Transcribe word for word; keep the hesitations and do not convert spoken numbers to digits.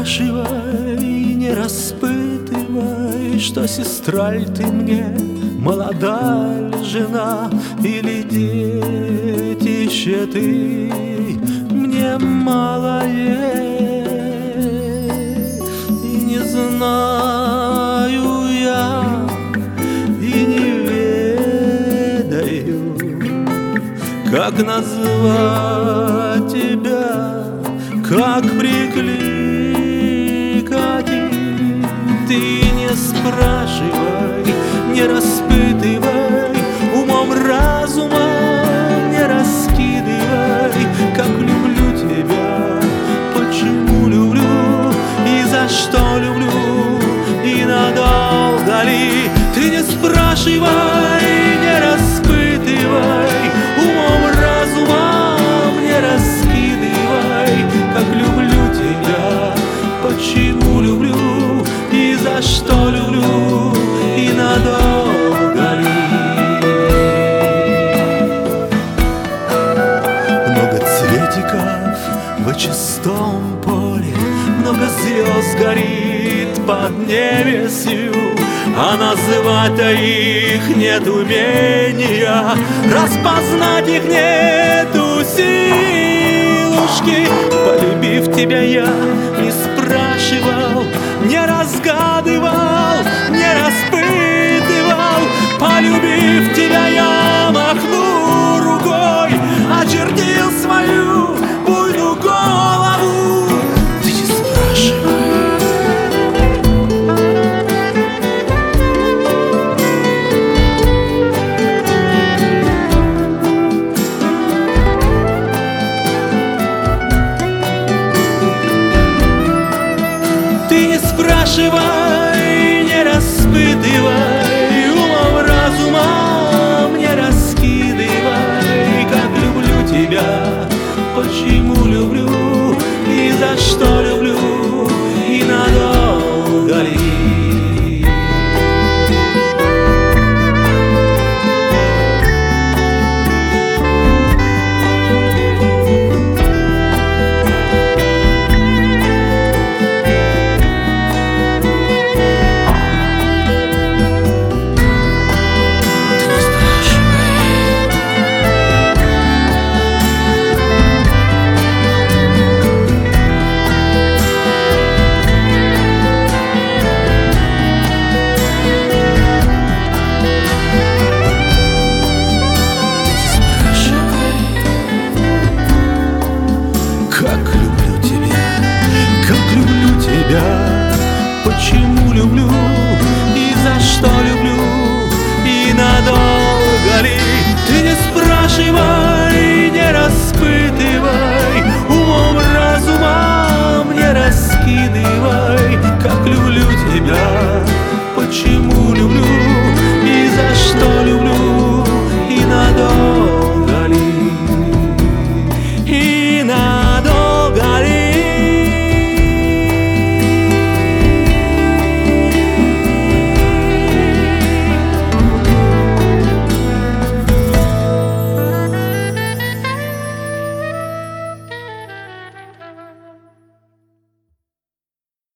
спрашивай, не распытывай, что сестра ль ты мне, молода ли жена или детище ты мне малое. И не знаю я, и не ведаю, как назвать тебя, как прикликать. Ты не спрашивай, не распытывай, умом разумом не раскидывай, как люблю тебя, почему люблю и за что люблю, и надолго ли. Ты не спрашивай, не распытывай, умом разумом не раскидывай, как люблю тебя, почему люблю и за что люблю, и надолго ли. Много цветиков в чистом поле, много звезд горит под небесью, а называть-то их нет умения, распознать их нету силушки. Полюбив тебя я не спрашивал, не разгадывал, не распытывал. Полюбив тебя я махну рукой, очертил свою буйную голову. Ты не спрашивай. Спрашивай, не распытывай, умом разумом не раскидывай, как люблю тебя, почему люблю и за что люблю, и надолго ли. Почему люблю и за что люблю, и надолго ли. Ты не спрашивай.